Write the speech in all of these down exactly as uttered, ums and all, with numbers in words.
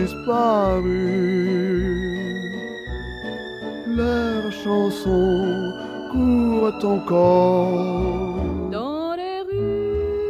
disparu. Leurs chansons courent encore dans les rues.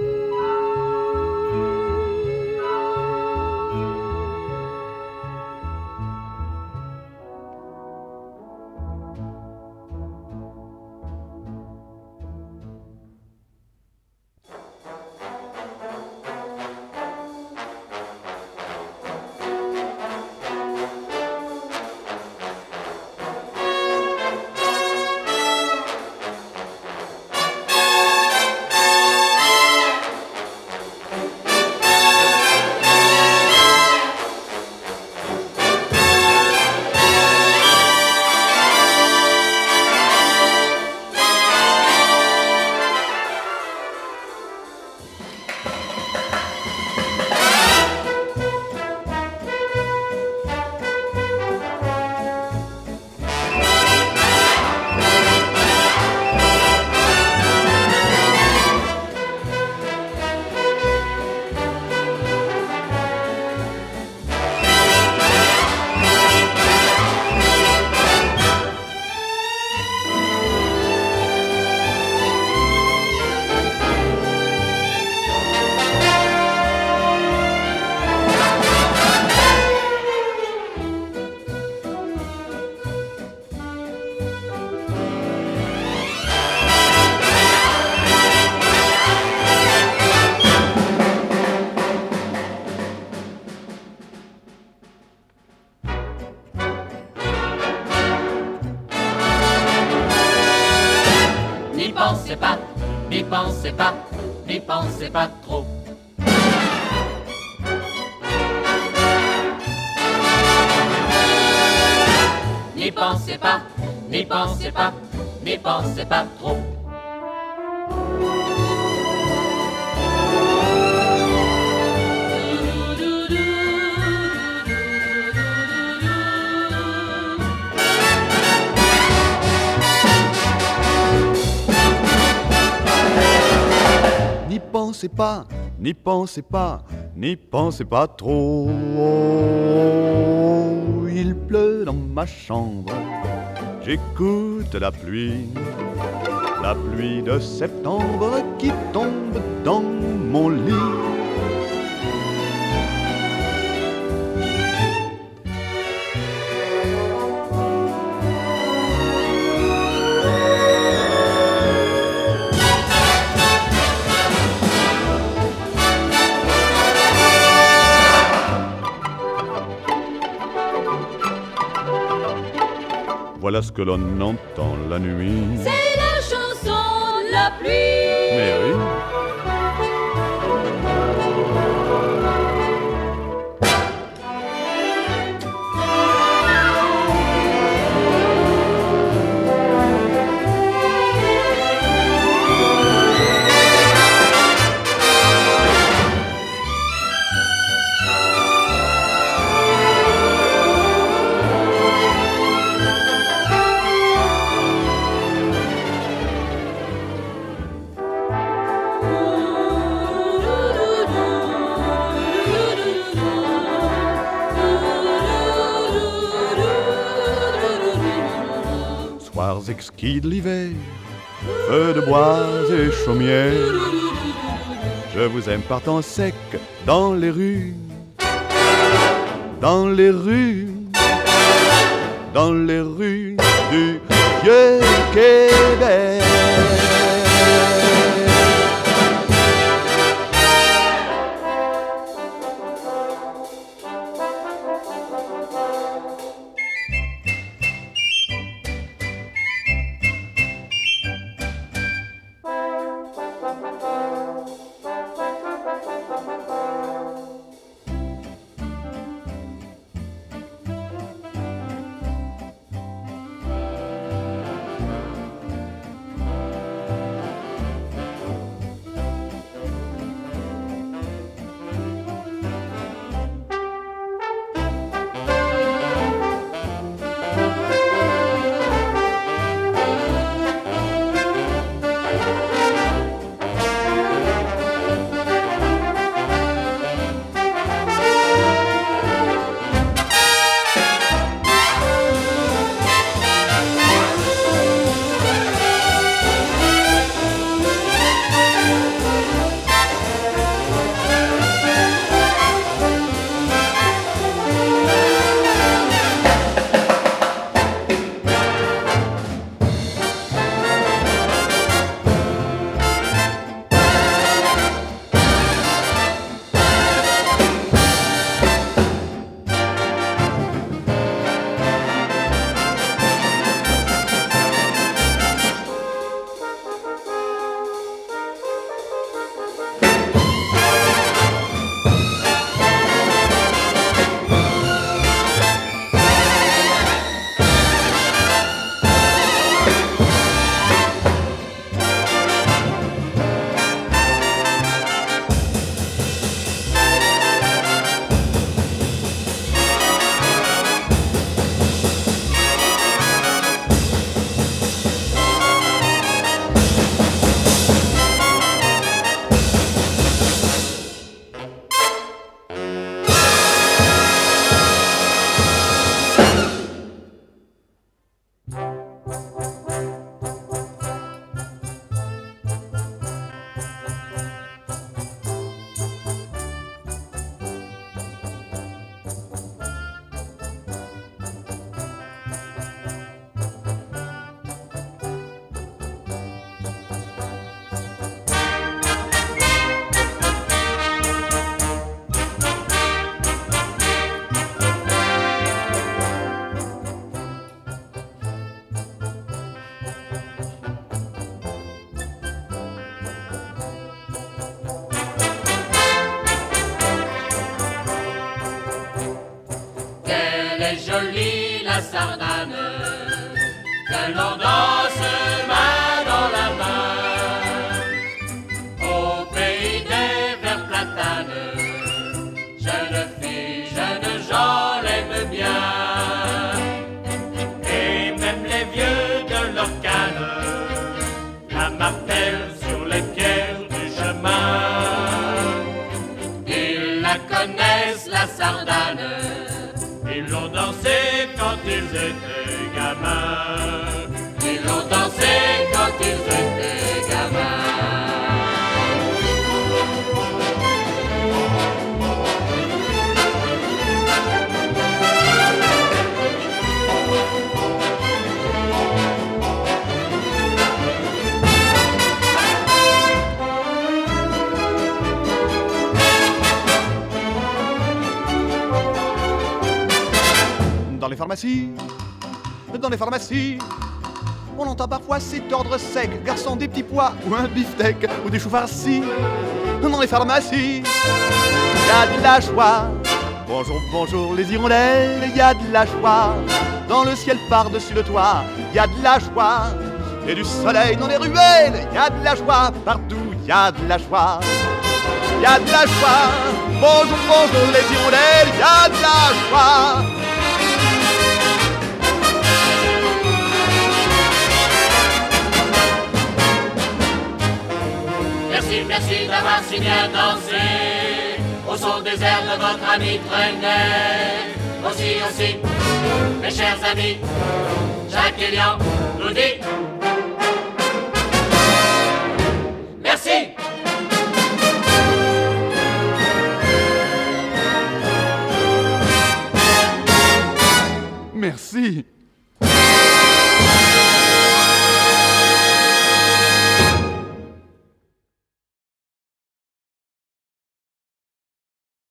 N'y pensez pas, n'y pensez pas, n'y pensez pas trop. N'y pensez pas, n'y pensez pas, n'y pensez pas trop. N'y pensez pas, n'y pensez pas, n'y pensez pas trop. Il pleut dans ma chambre, j'écoute la pluie, la pluie de septembre qui tombe dans mon lit. Voilà ce que l'on entend la nuit. C'est la chanson de la pluie. Mais oui. Soirs exquis de l'hiver, feux de bois et chaumières, je vous aime par temps sec dans les rues, dans les rues, dans les rues du vieux Québec. est jolie la sardane, que l'on danse main dans la main. Au pays des verts platanes, jeunes filles, jeunes gens l'aiment bien. Et même les vieux de leur canne la martèlent sur les pierres du chemin. Ils la connaissent la sardane, ils l'ont dansé quand ils étaient gamins. Ils l'ont dansé quand ils étaient gamins. Dans les pharmacies, dans les pharmacies, on entend parfois cet ordre sec, garçon des petits pois ou un beefsteak ou des choux farcis. Dans les pharmacies, y a de la joie. Bonjour, bonjour les hirondelles, y a de la joie. Dans le ciel par-dessus le toit, y a de la joie. Et du soleil dans les ruelles, y a de la joie. Partout, y a de la joie. Y a de la joie. Bonjour, bonjour les hirondelles, y a de la joie. Merci, merci d'avoir si bien dansé au son des airs de votre ami Trenet. Aussi, aussi, mes chers amis, Jacques Elian nous dit merci. Merci.